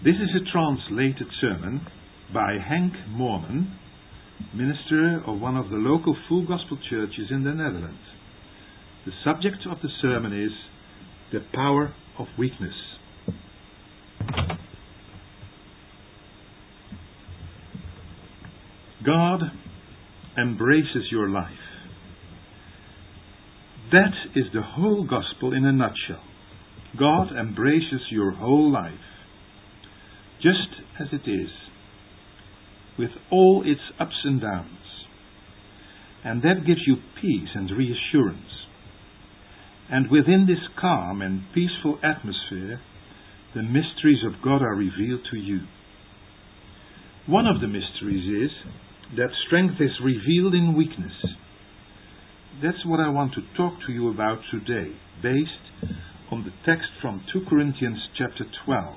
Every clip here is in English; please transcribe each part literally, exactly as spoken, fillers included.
This is a translated sermon by Henk Moorman, minister of one of the local Full Gospel churches in the Netherlands. The subject of the sermon is the power of weakness. God embraces your life. That is the whole gospel in a nutshell. God embraces your whole life, just as it is, with all its ups and downs. And that gives you peace and reassurance. And within this calm and peaceful atmosphere, the mysteries of God are revealed to you. One of the mysteries is that strength is revealed in weakness. That's what I want to talk to you about today, based on the text from Second Corinthians chapter twelve.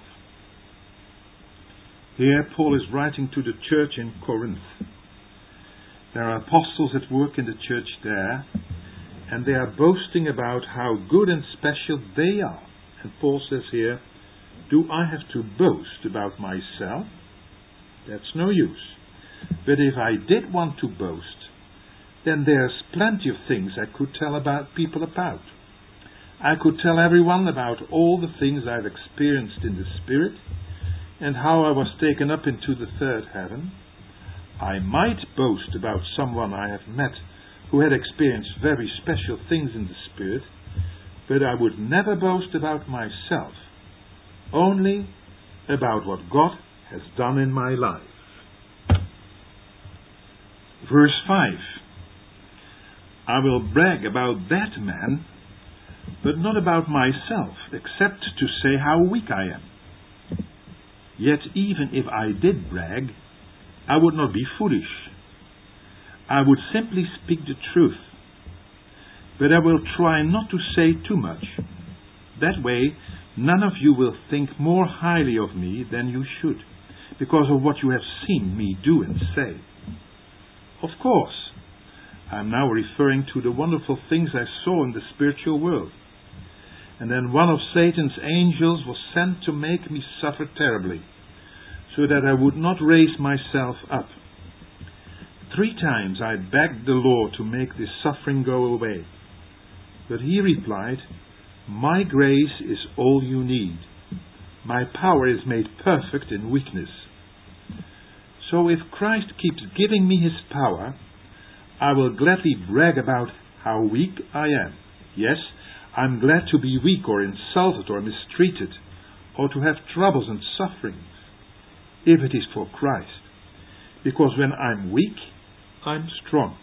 Here Paul is writing to the church in Corinth. There are apostles at work in the church there, and they are boasting about how good and special they are. And Paul says here, do I have to boast about myself? That's no use. But if I did want to boast, then there's plenty of things I could tell about people about. I could tell everyone about all the things I've experienced in the Spirit, and how I was taken up into the third heaven. I might boast about someone I have met who had experienced very special things in the Spirit, but I would never boast about myself, only about what God has done in my life. Verse five. I will brag about that man, but not about myself, except to say how weak I am. Yet even if I did brag, I would not be foolish. I would simply speak the truth. But I will try not to say too much. That way, none of you will think more highly of me than you should, because of what you have seen me do and say. Of course, I am now referring to the wonderful things I saw in the spiritual world. And then one of Satan's angels was sent to make me suffer terribly, so that I would not raise myself up. Three times I begged the Lord to make this suffering go away. But he replied, my grace is all you need. My power is made perfect in weakness. So if Christ keeps giving me his power, I will gladly brag about how weak I am. Yes, I'm glad to be weak or insulted or mistreated, or to have troubles and sufferings, if it is for Christ. Because when I'm weak, I'm strong.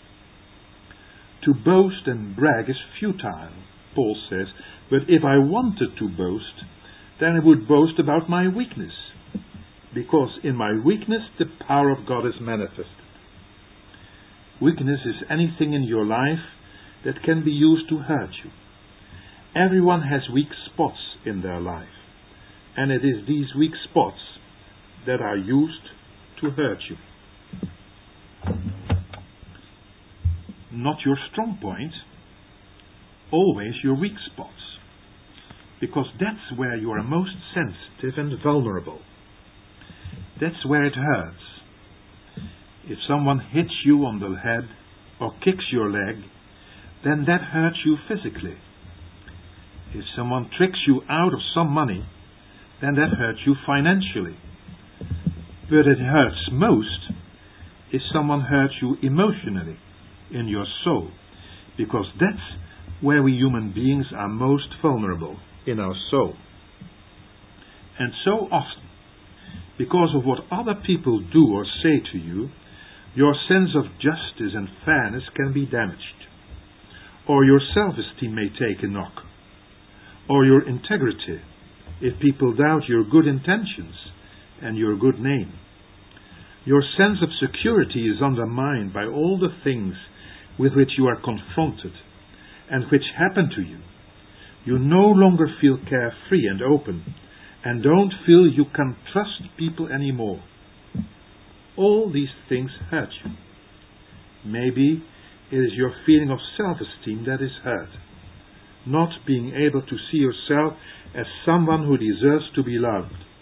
To boast and brag is futile, Paul says, but if I wanted to boast, then I would boast about my weakness, because in my weakness the power of God is manifested. Weakness is anything in your life that can be used to hurt you. Everyone has weak spots in their life, and it is these weak spots that are used to hurt you. Not your strong point, always your weak spots, because that's where you are most sensitive and vulnerable. That's where it hurts. If someone hits you on the head or kicks your leg, then that hurts you physically. If someone tricks you out of some money, then that hurts you financially. But it hurts most if someone hurts you emotionally, in your soul, because that's where we human beings are most vulnerable, in our soul. And so often, because of what other people do or say to you, your sense of justice and fairness can be damaged, or your self-esteem may take a knock, or your integrity, if people doubt your good intentions and your good name. Your sense of security is undermined by all the things with which you are confronted and which happen to you. You no longer feel carefree and open, and don't feel you can trust people anymore. All these things hurt you. Maybe it is your feeling of self-esteem that is hurt. Not being able to see yourself as someone who deserves to be loved.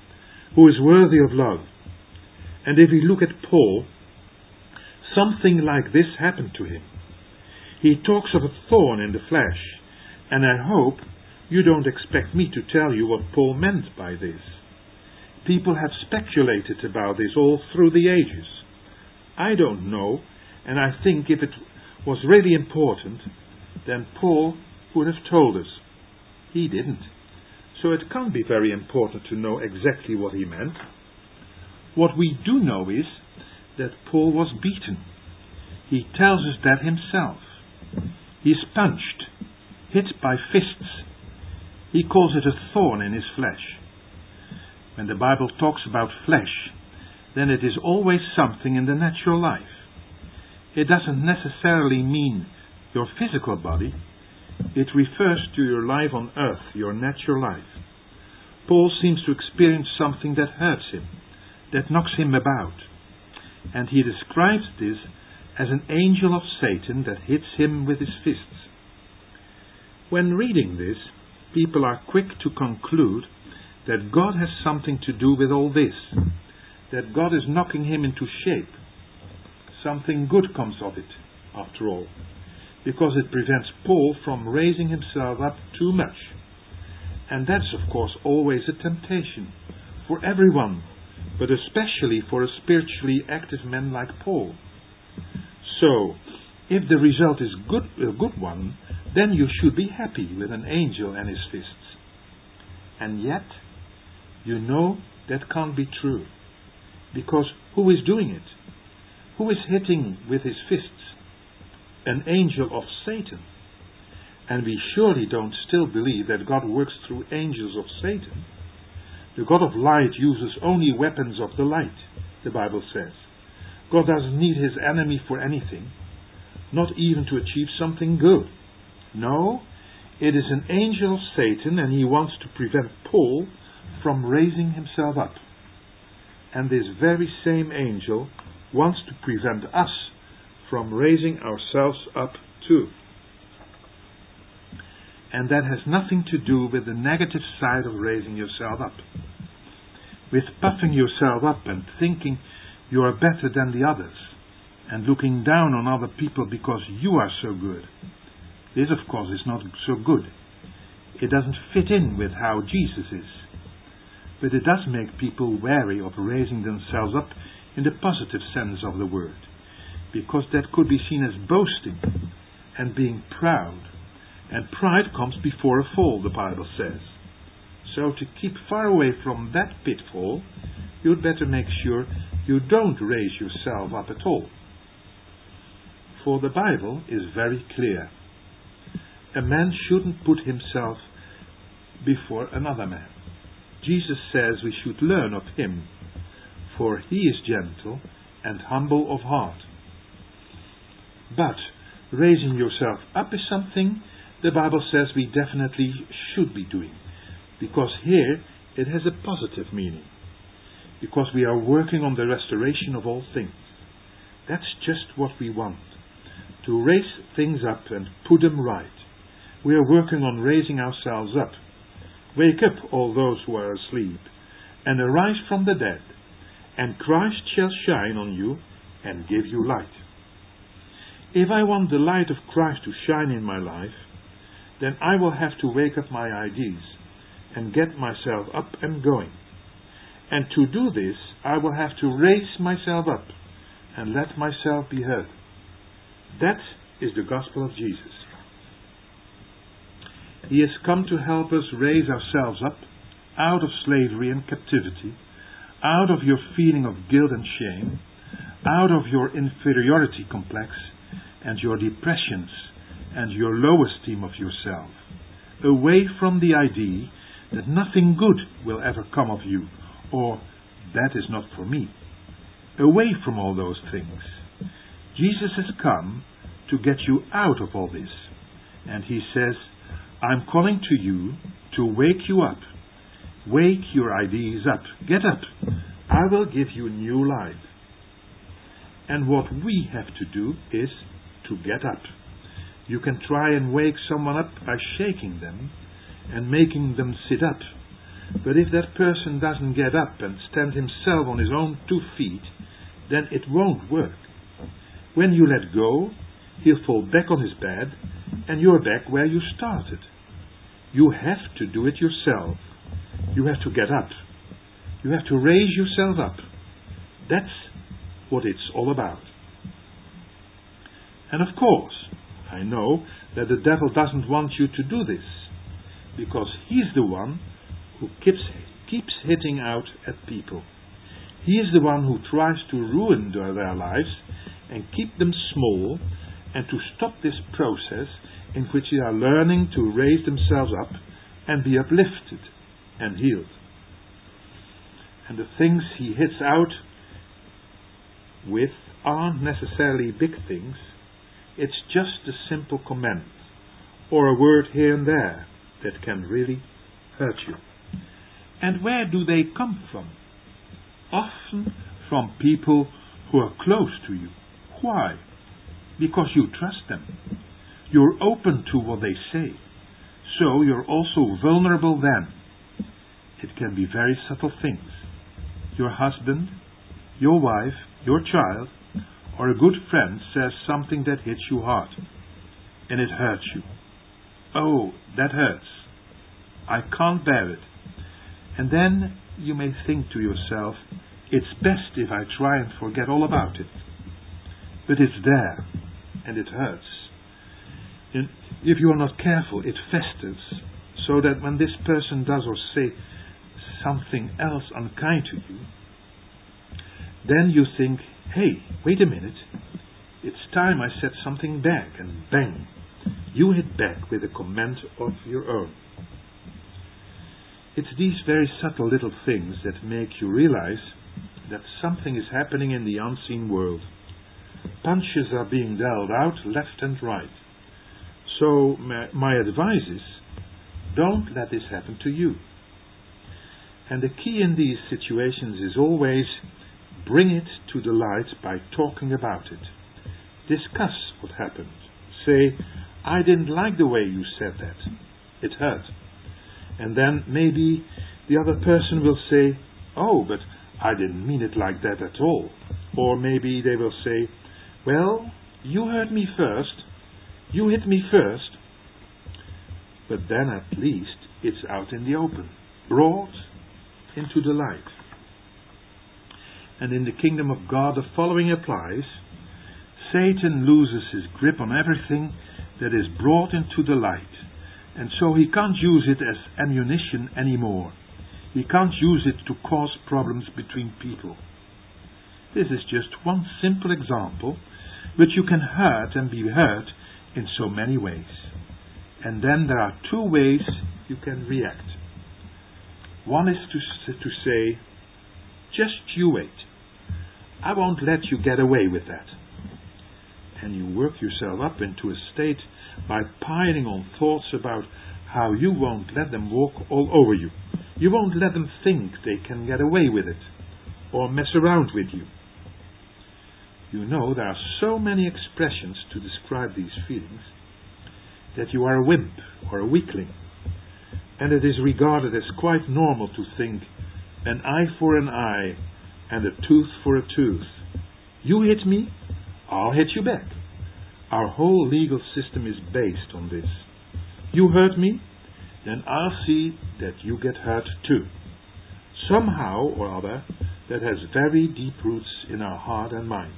who is worthy of love. And if we look at Paul, something like this happened to him. He talks of a thorn in the flesh, and I hope you don't expect me to tell you what Paul meant by this. People have speculated about this all through the ages. I don't know, and I think if it was really important, then Paul would have told us. He didn't. So it can't be very important to know exactly what he meant. What we do know is that Paul was beaten. He tells us that himself. He's punched, hit by fists. He calls it a thorn in his flesh. When the Bible talks about flesh, then it is always something in the natural life. It doesn't necessarily mean your physical body. It refers to your life on earth, your natural life. Paul seems to experience something that hurts him, that knocks him about. And he describes this as an angel of Satan that hits him with his fists. When reading this, people are quick to conclude that God has something to do with all this, that God is knocking him into shape. Something good comes of it, after all, because it prevents Paul from raising himself up too much. And that's, of course, always a temptation for everyone, but especially for a spiritually active man like Paul. So, if the result is good, a good one, then you should be happy with an angel and his fists. And yet, you know that can't be true. Because who is doing it? Who is hitting with his fists? An angel of Satan. And we surely don't still believe that God works through angels of Satan. The God of light uses only weapons of the light, the Bible says. God doesn't need his enemy for anything, not even to achieve something good. No, it is an angel of Satan, and he wants to prevent Paul from raising himself up. And this very same angel wants to prevent us from raising ourselves up too. And that has nothing to do with the negative side of raising yourself up. With puffing yourself up and thinking you are better than the others, and looking down on other people because you are so good. This, of course, is not so good. It doesn't fit in with how Jesus is. But it does make people wary of raising themselves up in the positive sense of the word, because that could be seen as boasting and being proud. And pride comes before a fall, the Bible says. So to keep far away from that pitfall, you'd better make sure you don't raise yourself up at all. For the Bible is very clear. A man shouldn't put himself before another man. Jesus says we should learn of him, for he is gentle and humble of heart. But raising yourself up is something the Bible says we definitely should be doing, because here it has a positive meaning, because we are working on the restoration of all things. That's just what we want, to raise things up and put them right. We are working on raising ourselves up. Wake up, all those who are asleep, and arise from the dead, and Christ shall shine on you and give you light. If I want the light of Christ to shine in my life, then I will have to wake up my ideas and get myself up and going. And to do this, I will have to raise myself up and let myself be heard. That is the gospel of Jesus. He has come to help us raise ourselves up out of slavery and captivity, out of your feeling of guilt and shame, out of your inferiority complex and your depressions and your low esteem of yourself, away from the idea that nothing good will ever come of you, or that is not for me. Away from all those things. Jesus has come to get you out of all this, and he says, I'm calling to you to wake you up. Wake your ideas up. Get up. I will give you new life. And what we have to do is to get up. You can try and wake someone up by shaking them and making them sit up. But if that person doesn't get up and stand himself on his own two feet, then it won't work. When you let go, he'll fall back on his bed, and you're back where you started. You have to do it yourself. You have to get up. You have to raise yourself up. That's what it's all about. And of course, I know that the devil doesn't want you to do this, because he's the one who keeps, keeps hitting out at people. He is the one who tries to ruin their, their lives and keep them small, and to stop this process in which they are learning to raise themselves up and be uplifted and healed. And the things he hits out with aren't necessarily big things. It's just a simple comment or a word here and there that can really hurt you. And where do they come from? Often from people who are close to you. Why? Because you trust them. You're open to what they say. So you're also vulnerable then. It can be very subtle things. Your husband, your wife, your child, or a good friend says something that hits you hard. And it hurts you. Oh, that hurts. I can't bear it. And then you may think to yourself, it's best if I try and forget all about it. But it's there, and it hurts. And if you are not careful, it festers, so that when this person does or say something else unkind to you, then you think, hey, wait a minute, it's time I said something back, and bang, you hit back with a comment of your own. It's these very subtle little things that make you realize that something is happening in the unseen world. Punches are being dealt out left and right. So my, my advice is, don't let this happen to you. And the key in these situations is always bring it to the light by talking about it. Discuss what happened. Say, I didn't like the way you said that. It hurt. And then maybe the other person will say, oh, but I didn't mean it like that at all. Or maybe they will say, well, you hurt me first. You hit me first. But then at least it's out in the open, brought into the light. And in the kingdom of God the following applies. Satan loses his grip on everything that is brought into the light. And so he can't use it as ammunition anymore. He can't use it to cause problems between people. This is just one simple example, but you can hurt and be hurt in so many ways. And then there are two ways you can react. One is to, to say, just you wait. I won't let you get away with that. And you work yourself up into a state by piling on thoughts about how you won't let them walk all over you. You won't let them think they can get away with it or mess around with you. You know, there are so many expressions to describe these feelings that you are a wimp or a weakling. And it is regarded as quite normal to think, an eye for an eye and a tooth for a tooth. You hit me, I'll hit you back. Our whole legal system is based on this. You hurt me, then I'll see that you get hurt too. Somehow or other, that has very deep roots in our heart and mind.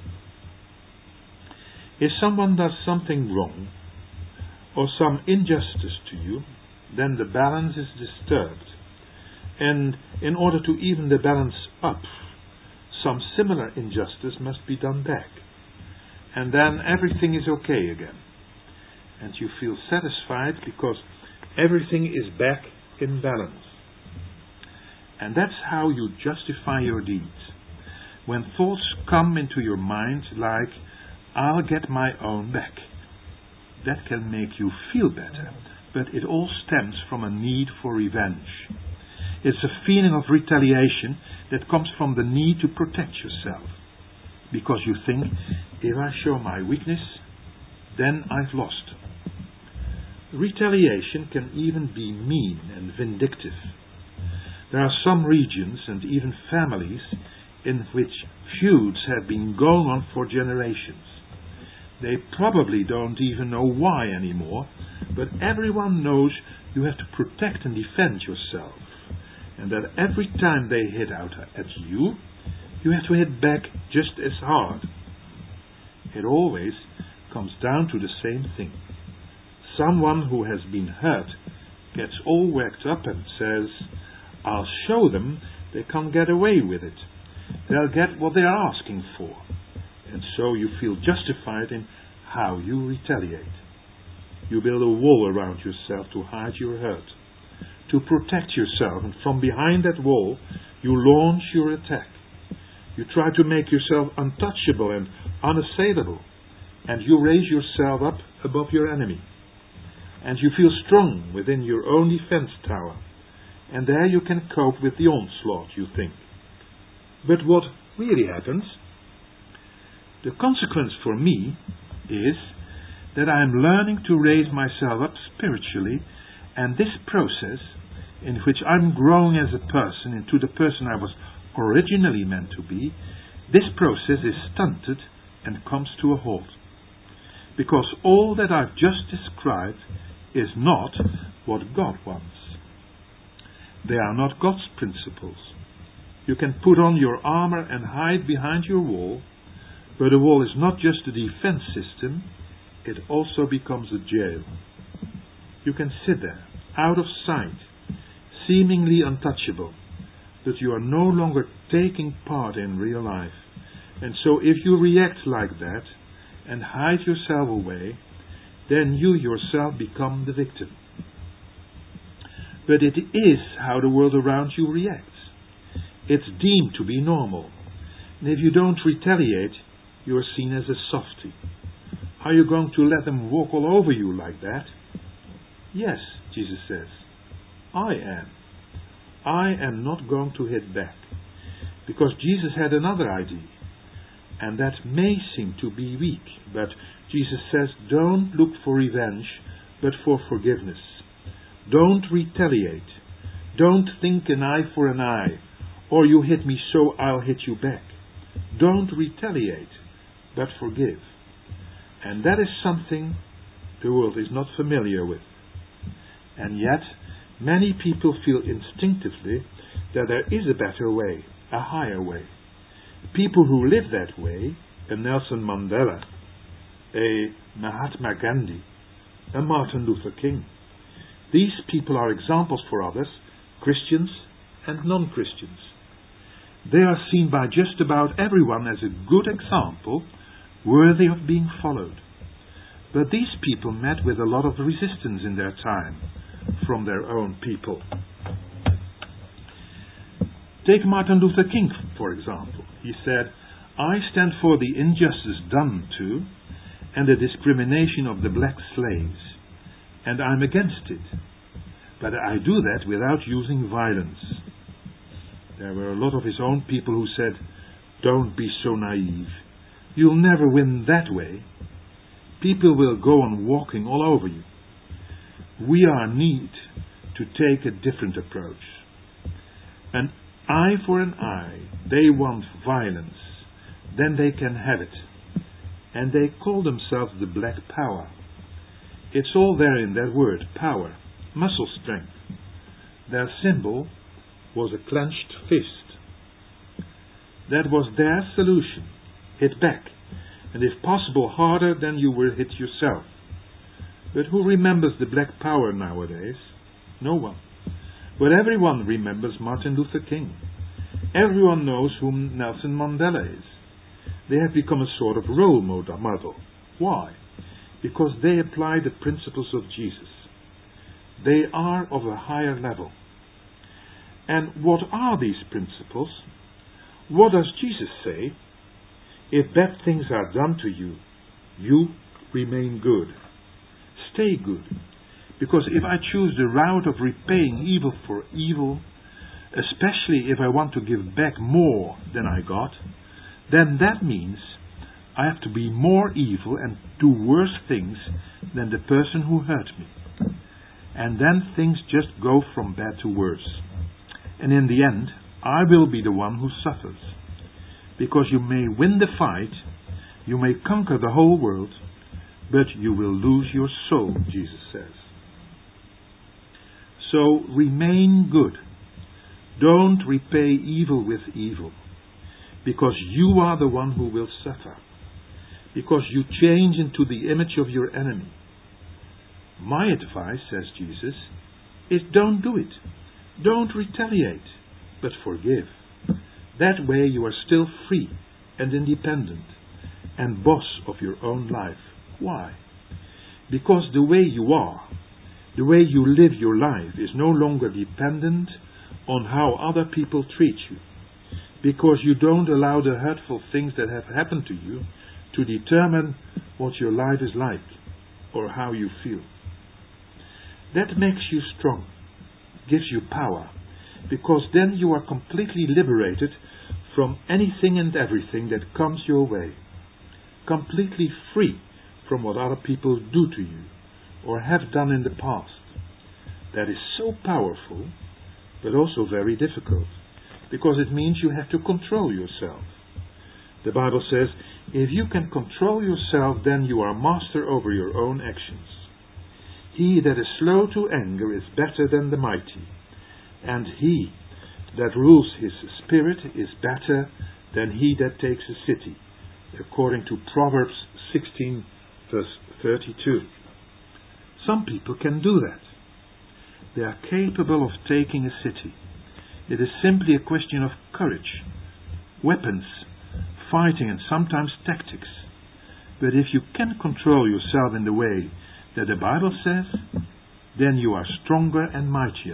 If someone does something wrong, or some injustice to you, then the balance is disturbed. And in order to even the balance up, some similar injustice must be done back. And then everything is okay again. And you feel satisfied because everything is back in balance. And that's how you justify your deeds. When thoughts come into your mind like, I'll get my own back, that can make you feel better, but it all stems from a need for revenge. It's a feeling of retaliation that comes from the need to protect yourself. Because you think, if I show my weakness, then I've lost. Retaliation can even be mean and vindictive. There are some regions and even families in which feuds have been going on for generations. They probably don't even know why anymore, but everyone knows you have to protect and defend yourself, and that every time they hit out at you, you have to hit back just as hard. It always comes down to the same thing. Someone who has been hurt gets all worked up and says, "I'll show them they can't get away with it. They'll get what they are asking for." And so you feel justified in how you retaliate. You build a wall around yourself to hide your hurt, to protect yourself, and from behind that wall you launch your attack. You try to make yourself untouchable and unassailable, and you raise yourself up above your enemy. And you feel strong within your own defense tower, and there you can cope with the onslaught, you think. But what really happens? The consequence for me is that I am learning to raise myself up spiritually, and this process, in which I'm growing as a person into the person I was originally meant to be, this process is stunted and comes to a halt. Because all that I've just described is not what God wants. They are not God's principles. You can put on your armor and hide behind your wall, but a wall is not just a defense system, it also becomes a jail. You can sit there, out of sight, seemingly untouchable, but you are no longer taking part in real life. And so if you react like that and hide yourself away, then you yourself become the victim. But it is how the world around you reacts. It's deemed to be normal. And if you don't retaliate, you are seen as a softy. Are you going to let them walk all over you like that? Yes, Jesus says, I am. I am not going to hit back. Because Jesus had another idea. And that may seem to be weak, but Jesus says, don't look for revenge, but for forgiveness. Don't retaliate. Don't think an eye for an eye, or you hit me so I'll hit you back. Don't retaliate, but forgive. And that is something the world is not familiar with. And yet, many people feel instinctively that there is a better way, a higher way. People who live that way, a Nelson Mandela, a Mahatma Gandhi, a Martin Luther King, these people are examples for others, Christians and non-Christians. They are seen by just about everyone as a good example, worthy of being followed. But these people met with a lot of resistance in their time from their own people. Take Martin Luther King, for example. He said, I stand for the injustice done to and the discrimination of the black slaves, and I'm against it. But I do that without using violence. There were a lot of his own people who said, don't be so naive. You'll never win that way. People will go on walking all over you. We are in need to take a different approach. An eye for an eye. They want violence. Then they can have it. And they call themselves the Black Power. It's all there in that word, power, muscle strength. Their symbol was a clenched fist. That was their solution. Hit back. And if possible harder than you were hit yourself. But who remembers the Black Power nowadays? No one. But everyone remembers Martin Luther King. Everyone knows whom Nelson Mandela is. They have become a sort of role model. Why? Because they apply the principles of Jesus. They are of a higher level. And what are these principles? What does Jesus say? If bad things are done to you, you remain good. Stay good. Because if I choose the route of repaying evil for evil, especially if I want to give back more than I got, then that means I have to be more evil and do worse things than the person who hurt me. And then things just go from bad to worse. and in the end, I will be the one who suffers. Because you may win the fight, you may conquer the whole world, but you will lose your soul, Jesus says. So remain good. Don't repay evil with evil, because you are the one who will suffer, because you change into the image of your enemy. My advice, says Jesus, is don't do it. Don't retaliate, but forgive. That way you are still free and independent and boss of your own life. Why? Because the way you are, the way you live your life is no longer dependent on how other people treat you. Because you don't allow the hurtful things that have happened to you to determine what your life is like or how you feel. That makes you strong, gives you power, because then you are completely liberated from anything and everything that comes your way, completely free from what other people do to you or have done in the past. That is so powerful, but also very difficult, because it means you have to control yourself. The Bible says, if you can control yourself, then you are master over your own actions. He that is slow to anger is better than the mighty, and he that rules his spirit is better than he that takes a city, according to Proverbs sixteen, verse thirty-two. Some people can do that. They are capable of taking a city. It is simply a question of courage, weapons, fighting, and sometimes tactics. But if you can control yourself in the way that the Bible says, then you are stronger and mightier.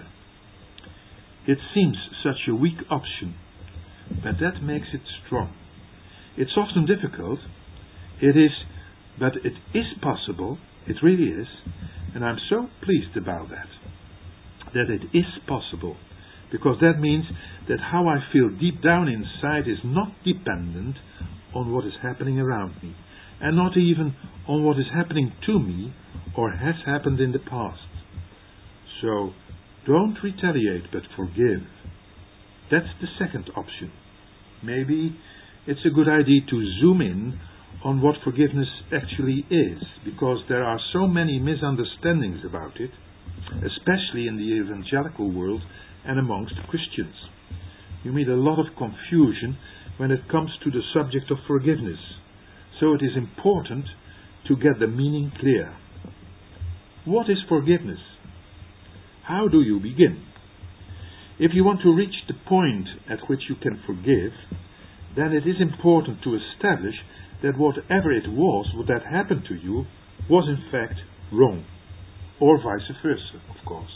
It seems such a weak option, but that makes it strong. It's often difficult. It is, but it is possible. It really is. And I'm so pleased about that. That it is possible. Because that means that how I feel deep down inside is not dependent on what is happening around me, and not even on what is happening to me or has happened in the past. So, don't retaliate, but forgive. That's the second option. Maybe it's a good idea to zoom in on what forgiveness actually is, because there are so many misunderstandings about it, especially in the evangelical world and amongst Christians. You meet a lot of confusion when it comes to the subject of forgiveness. So it is important to get the meaning clear. What is forgiveness? How do you begin? If you want to reach the point at which you can forgive, then it is important to establish that whatever it was that happened to you was in fact wrong, or vice versa, of course.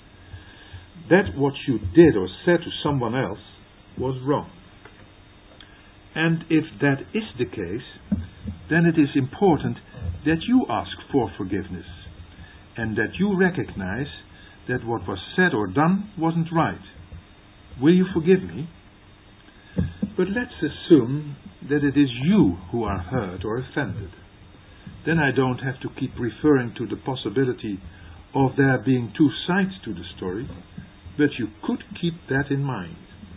That what you did or said to someone else was wrong. And if that is the case, then it is important that you ask for forgiveness, and that you recognize that what was said or done wasn't right. Will you forgive me? But let's assume that it is you who are hurt or offended. Then I don't have to keep referring to the possibility of there being two sides to the story, but you could keep that in mind.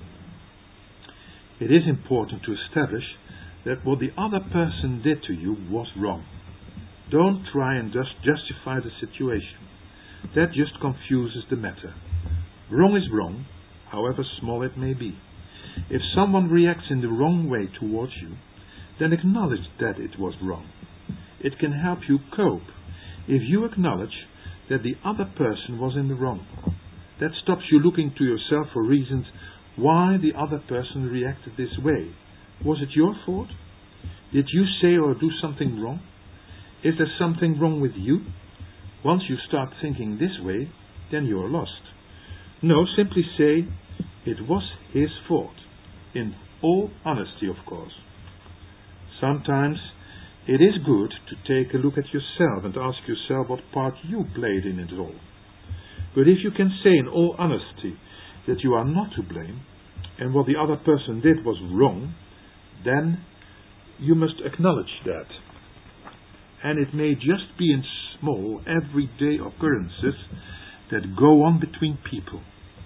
It is important to establish that what the other person did to you was wrong. Don't try and just justify the situation. That just confuses the matter. Wrong is wrong, however small it may be. If someone reacts in the wrong way towards you, then acknowledge that it was wrong. It can help you cope if you acknowledge that the other person was in the wrong. That stops you looking to yourself for reasons why the other person reacted this way. Was it your fault? Did you say or do something wrong? Is there something wrong with you? Once you start thinking this way, then you are lost. No, simply say, it was his fault. In all honesty, of course. Sometimes it is good to take a look at yourself and ask yourself what part you played in it all. But if you can say in all honesty that you are not to blame, and what the other person did was wrong, then you must acknowledge that. And it may just be in small, everyday occurrences that go on between people.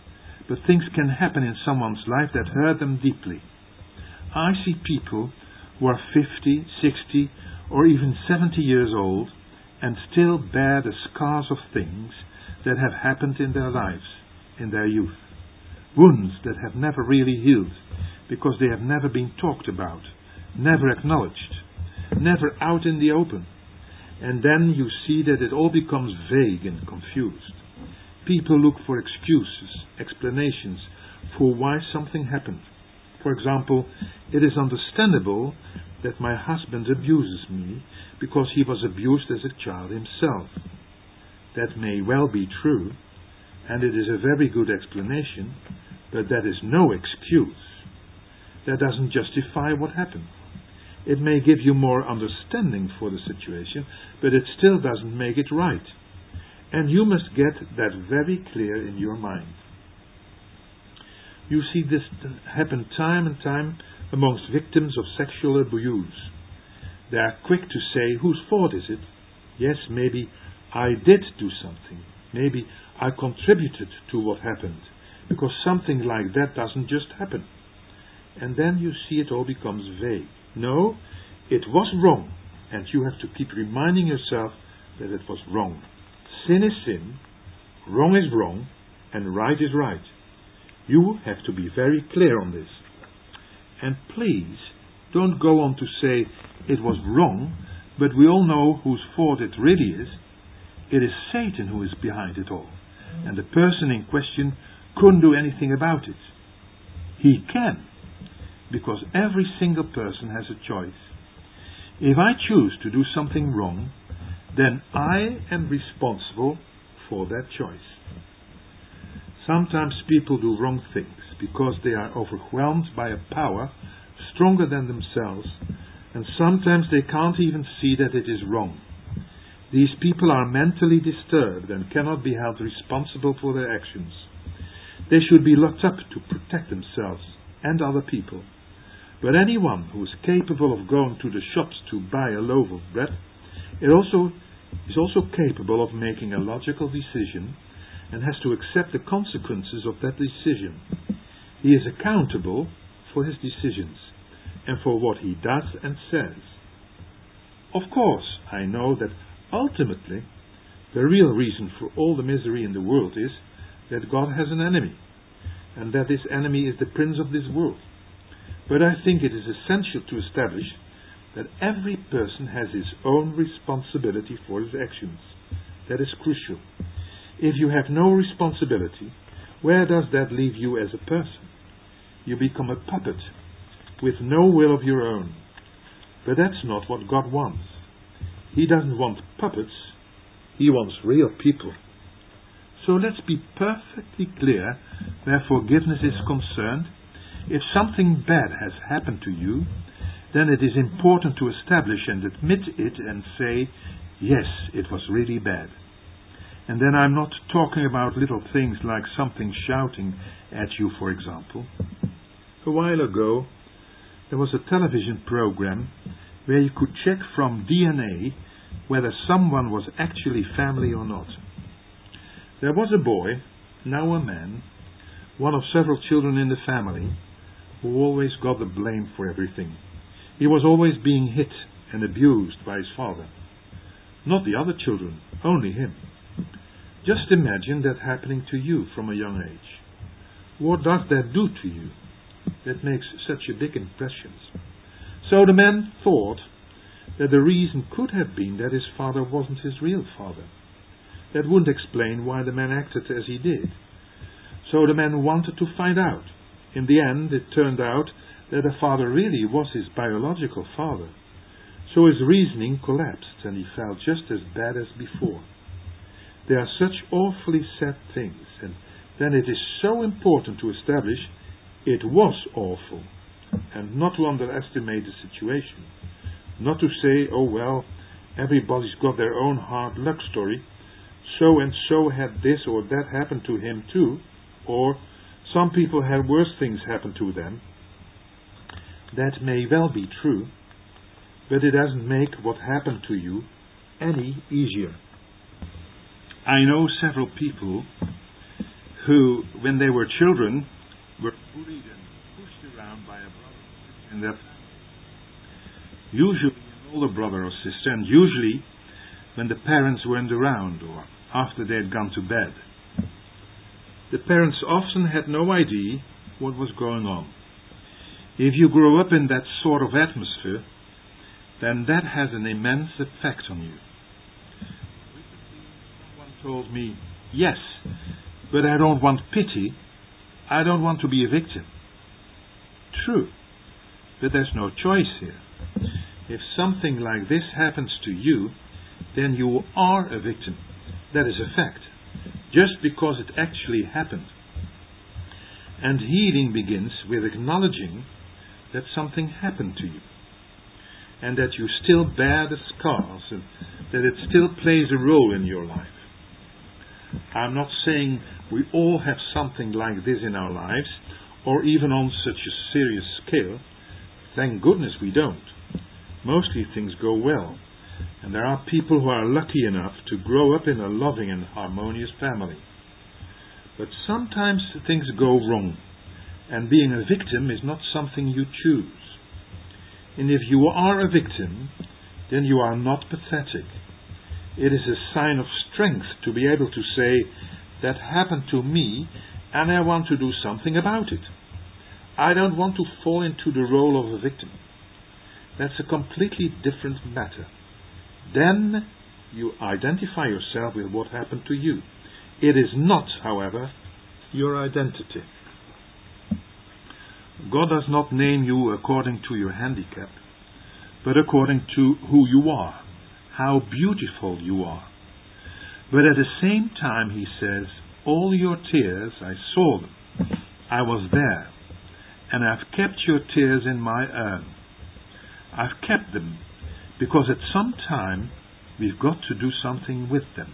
but things can happen in someone's life that hurt them deeply. I see people who are fifty, sixty, or even seventy years old and still bear the scars of things that have happened in their lives, in their youth. Wounds that have never really healed because they have never been talked about, never acknowledged, never out in the open. And then you see that it all becomes vague and confused. People look for excuses, explanations for why something happened. For example, it is understandable that my husband abuses me because he was abused as a child himself. That may well be true, and it is a very good explanation, but that is no excuse. That doesn't justify what happened. It may give you more understanding for the situation, but it still doesn't make it right. And you must get that very clear in your mind. You see this happen time and time amongst victims of sexual abuse. They are quick to say, whose fault is it? Yes, maybe I did do something. Maybe I contributed to what happened, because something like that doesn't just happen. And then you see it all becomes vague. No, it was wrong, and you have to keep reminding yourself that it was wrong. Sin is sin, wrong is wrong, and right is right. You have to be very clear on this. And please, don't go on to say it was wrong, but we all know whose fault it really is. It is Satan who is behind it all, and the person in question couldn't do anything about it. He can, because every single person has a choice. If I choose to do something wrong, then I am responsible for that choice. Sometimes people do wrong things because they are overwhelmed by a power stronger than themselves, and sometimes they can't even see that it is wrong. These people are mentally disturbed and cannot be held responsible for their actions. They should be locked up to protect themselves and other people. But anyone who is capable of going to the shops to buy a loaf of bread it also is also capable of making a logical decision and has to accept the consequences of that decision. He is accountable for his decisions and for what he does and says. Of course, I know that ultimately the real reason for all the misery in the world is that God has an enemy, and that this enemy is the prince of this world. But I think it is essential to establish that every person has his own responsibility for his actions. That is crucial. If you have no responsibility, where does that leave you as a person? You become a puppet with no will of your own. But that's not what God wants. He doesn't want puppets. He wants real people. So let's be perfectly clear where forgiveness is concerned. If something bad has happened to you, then it is important to establish and admit it and say, yes, it was really bad. And then I'm not talking about little things like something shouting at you, for example. A while ago, there was a television program where you could check from D N A whether someone was actually family or not. There was a boy, now a man, one of several children in the family, who always got the blame for everything. He was always being hit and abused by his father. Not the other children, only him. Just imagine that happening to you from a young age. What does that do to you? That makes such a big impression. So the man thought that the reason could have been that his father wasn't his real father. That wouldn't explain why the man acted as he did. So the man wanted to find out. In the end, it turned out that the father really was his biological father. So his reasoning collapsed and he felt just as bad as before. There are such awfully sad things, and then it is so important to establish it was awful, and not to underestimate the situation. Not to say, oh well, everybody's got their own hard luck story, so and so had this or that happen to him too, or some people had worse things happen to them. That may well be true, but it doesn't make what happened to you any easier. I know several people who, when they were children, were bullied and pushed around by a brother or sister in their family. Usually an older brother or sister, and usually when the parents weren't around or after they had gone to bed. The parents often had no idea what was going on. If you grow up in that sort of atmosphere, then that has an immense effect on you. Recently, someone told me, yes, but I don't want pity. I don't want to be a victim. True, but there's no choice here. If something like this happens to you, then you are a victim. That is a fact, just because it actually happened. And healing begins with acknowledging that something happened to you, and that you still bear the scars, and that it still plays a role in your life. I'm not saying we all have something like this in our lives, or even on such a serious scale. Thank goodness we don't. Mostly things go well, and there are people who are lucky enough to grow up in a loving and harmonious family. But sometimes things go wrong, and being a victim is not something you choose. And if you are a victim, then you are not pathetic. It is a sign of strength to be able to say, that happened to me, and I want to do something about it. I don't want to fall into the role of a victim. That's a completely different matter. Then you identify yourself with what happened to you. It is not, however, your identity. God does not name you according to your handicap, but according to who you are, how beautiful you are. But at the same time he says, all your tears, I saw them. I was there, and I've kept your tears in my urn. I've kept them because at some time we've got to do something with them.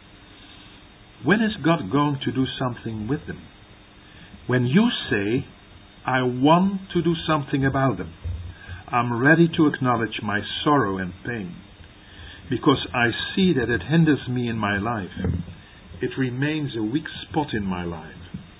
When is God going to do something with them? When you say, I want to do something about them. I'm ready to acknowledge my sorrow and pain, because I see that it hinders me in my life. It remains a weak spot in my life.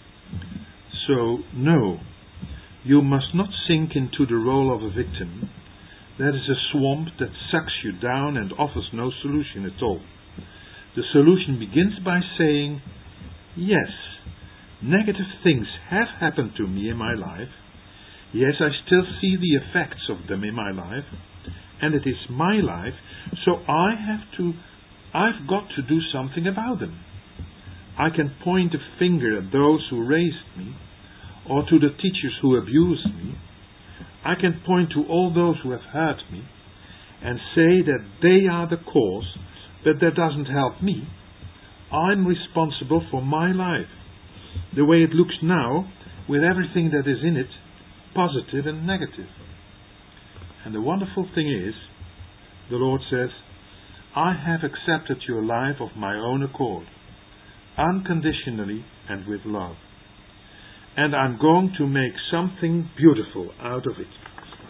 So, no, you must not sink into the role of a victim. That is a swamp that sucks you down and offers no solution at all. The solution begins by saying, yes, negative things have happened to me in my life. Yes, I still see the effects of them in my life, and it is my life, so I have to, I've got to do something about them. I can point a finger at those who raised me, or to the teachers who abused me. I can point to all those who have hurt me, and say that they are the cause, but that doesn't help me. I'm responsible for my life, the way it looks now, with everything that is in it, positive and negative. And the wonderful thing is, the Lord says, I have accepted your life of my own accord, unconditionally and with love. And I'm going to make something beautiful out of it.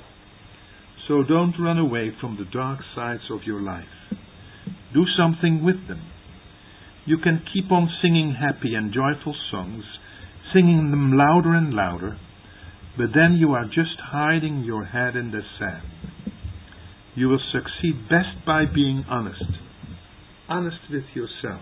So don't run away from the dark sides of your life. Do something with them. You can keep on singing happy and joyful songs, singing them louder and louder, but then you are just hiding your head in the sand. You will succeed best by being honest. Honest with yourself.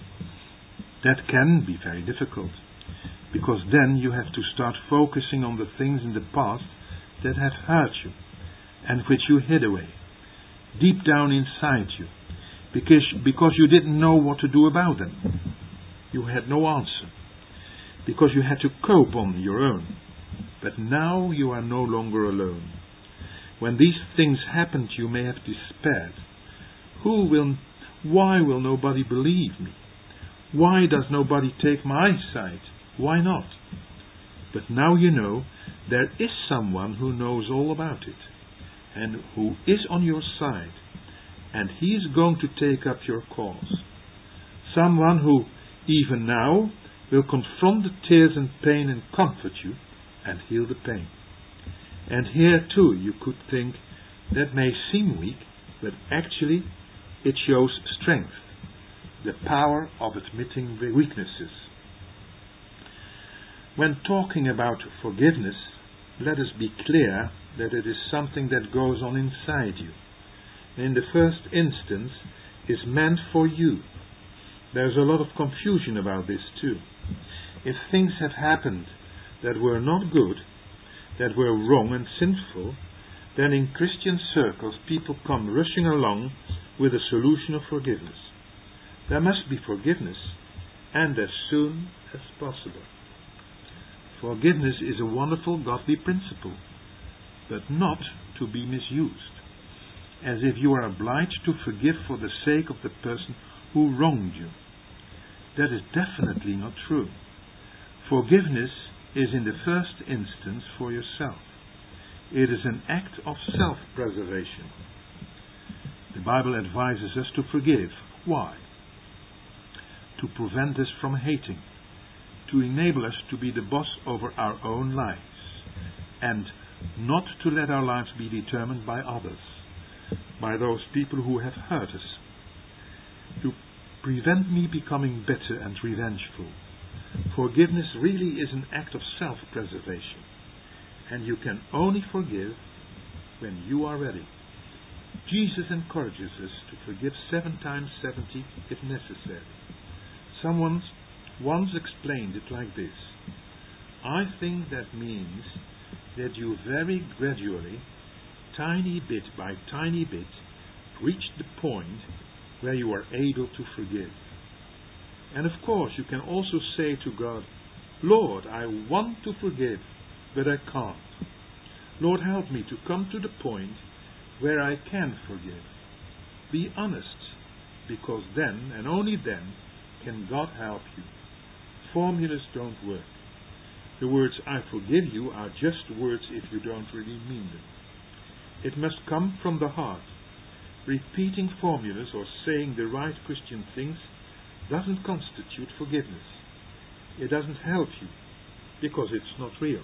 That can be very difficult, because then you have to start focusing on the things in the past that have hurt you, and which you hid away, deep down inside you, because, because you didn't know what to do about them. You had no answer, because you had to cope on your own. But now you are no longer alone. When these things happened, you may have despaired. Who will, why will nobody believe me? Why does nobody take my side? Why not? But now you know there is someone who knows all about it, and who is on your side, and he is going to take up your cause. Someone who, even now, will confront the tears and pain and comfort you and heal the pain. And here too you could think, that may seem weak, but actually it shows strength, the power of admitting weaknesses. When talking about forgiveness, let us be clear that it is something that goes on inside you. In the first instance, is meant for you. There's a lot of confusion about this too. If things have happened that were not good, that were wrong and sinful, then in Christian circles people come rushing along with a solution of forgiveness. There must be forgiveness, and as soon as possible. Forgiveness is a wonderful godly principle, but not to be misused, as if you are obliged to forgive for the sake of the person who wronged you. That is definitely not true. Forgiveness is in the first instance for yourself. It is an act of self-preservation. The Bible advises us to forgive. Why? To prevent us from hating, to enable us to be the boss over our own lives, and not to let our lives be determined by others, by those people who have hurt us, to prevent me becoming bitter and revengeful. Forgiveness really is an act of self-preservation, and you can only forgive when you are ready. Jesus encourages us to forgive seven times seventy if necessary. Someone once explained it like this: I think that means that you very gradually, tiny bit by tiny bit, reach the point where you are able to forgive. And of course you can also say to God, Lord, I want to forgive, but I can't. Lord, help me to come to the point where I can forgive. Be honest, because then, and only then, can God help you. Formulas don't work. The words I forgive you are just words if you don't really mean them. It must come from the heart. Repeating formulas or saying the right Christian things doesn't constitute forgiveness. It doesn't help you, because it's not real.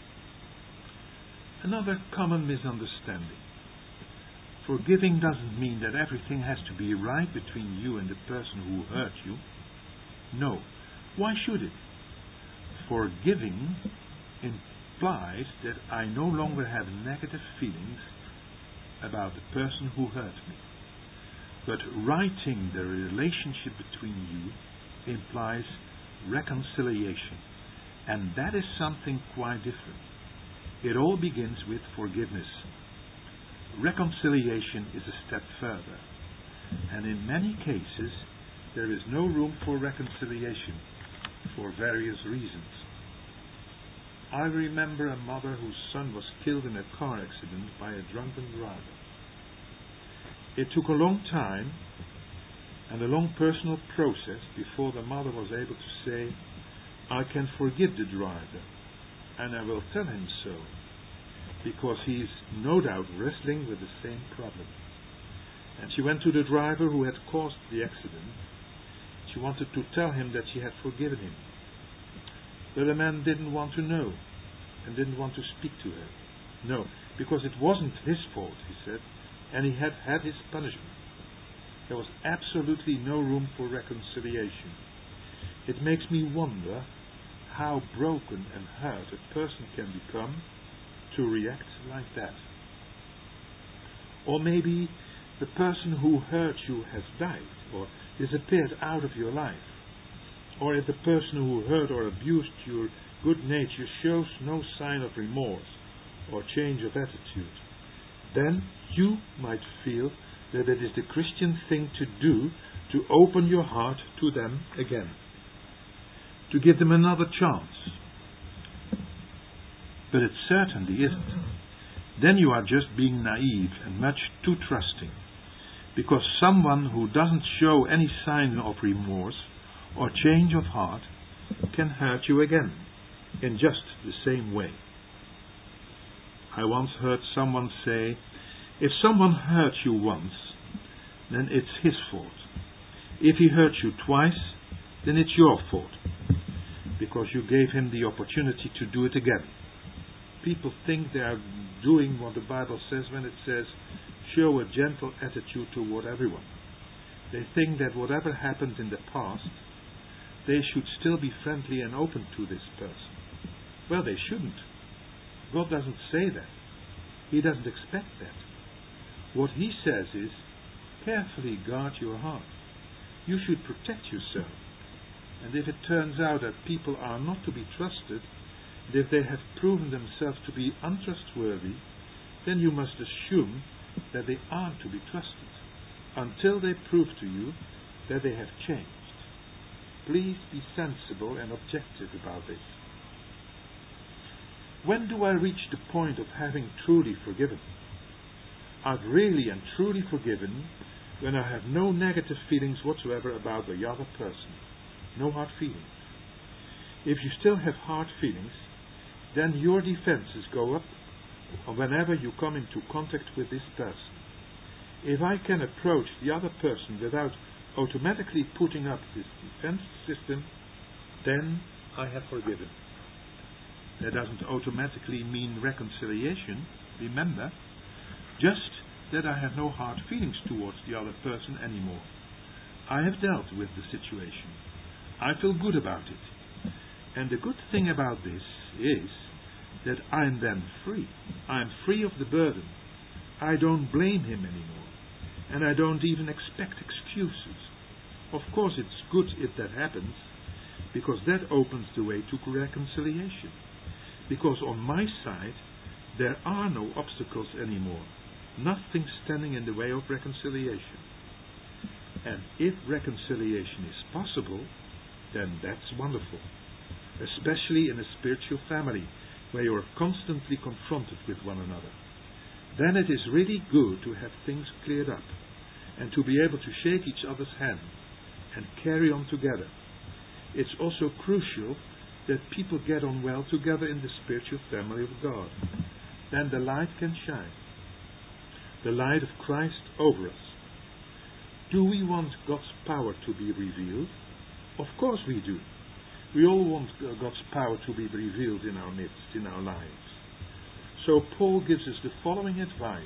Another common misunderstanding. Forgiving doesn't mean that everything has to be right between you and the person who hurt you. No. Why should it? Forgiving implies that I no longer have negative feelings about the person who hurt me. But righting the relationship between you implies reconciliation, and that is something quite different. It all begins with forgiveness. Reconciliation is a step further, and in many cases there is no room for reconciliation for various reasons. I remember a mother whose son was killed in a car accident by a drunken driver. It took a long time and a long personal process before the mother was able to say, I can forgive the driver, and I will tell him so, because he is no doubt wrestling with the same problem. And she went to the driver who had caused the accident. She wanted to tell him that she had forgiven him. But the man didn't want to know and didn't want to speak to her. No, because it wasn't his fault, he said, and he had had his punishment. There was absolutely no room for reconciliation. It makes me wonder how broken and hurt a person can become to react like that. Or maybe the person who hurt you has died or disappeared out of your life. Or if the person who hurt or abused your good nature shows no sign of remorse or change of attitude, then you might feel that it is the Christian thing to do to open your heart to them again, to give them another chance. But it certainly isn't. Then you are just being naive and much too trusting, because someone who doesn't show any sign of remorse or change of heart can hurt you again in just the same way. I once heard someone say, if someone hurt you once, then it's his fault. If he hurt you twice, then it's your fault, because you gave him the opportunity to do it again. People think they are doing what the Bible says when it says, show a gentle attitude toward everyone. They think that whatever happened in the past, they should still be friendly and open to this person. Well, they shouldn't. God doesn't say that. He doesn't expect that. What He says is, carefully guard your heart. You should protect yourself. And if it turns out that people are not to be trusted, and if they have proven themselves to be untrustworthy, then you must assume that they aren't to be trusted, until they prove to you that they have changed. Please be sensible and objective about this. When do I reach the point of having truly forgiven? I've really and truly forgiven when I have no negative feelings whatsoever about the other person. No hard feelings. If you still have hard feelings, then your defenses go up whenever you come into contact with this person. If I can approach the other person without automatically putting up this defense system, then I have forgiven. That doesn't automatically mean reconciliation, remember, just that I have no hard feelings towards the other person anymore. I have dealt with the situation. I feel good about it. And the good thing about this is that I'm then free. I'm free of the burden. I don't blame him anymore. And I don't even expect excuses. Of course, it's good if that happens, because that opens the way to reconciliation. Because on my side, there are no obstacles anymore. Nothing standing in the way of reconciliation. And if reconciliation is possible, then that's wonderful. Especially in a spiritual family, where you are constantly confronted with one another. Then it is really good to have things cleared up, and to be able to shake each other's hand, and carry on together. It's also crucial that people get on well together in the spiritual family of God. Then the light can shine. The light of Christ over us. Do we want God's power to be revealed? Of course we do. We all want God's power to be revealed in our midst, in our lives. So Paul gives us the following advice.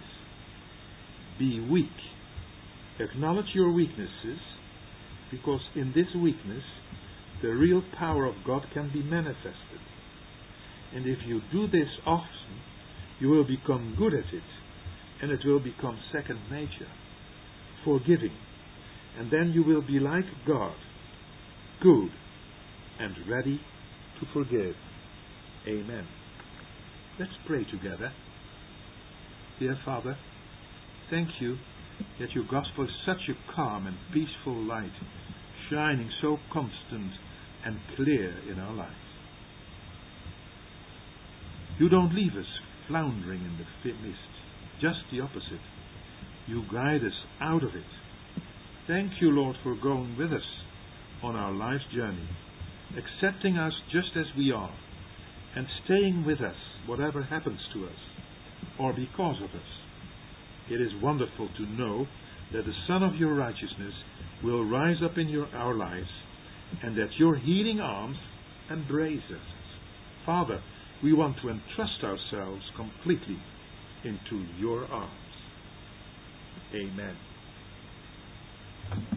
Be weak. Acknowledge your weaknesses, because in this weakness, the real power of God can be manifested. And if you do this often, you will become good at it, and it will become second nature, forgiving. And then you will be like God, good and ready to forgive. Amen. Let's pray together. Dear Father, thank you that your gospel is such a calm and peaceful light, shining so constant and clear in our lives. You don't leave us floundering in the mist, just the opposite. You guide us out of it. Thank you, Lord, for going with us on our life's journey, accepting us just as we are, and staying with us whatever happens to us, or because of us. It is wonderful to know that the Son of your righteousness will rise up in your, our lives, and that your healing arms embrace us. Father, we want to entrust ourselves completely into your arms. Amen.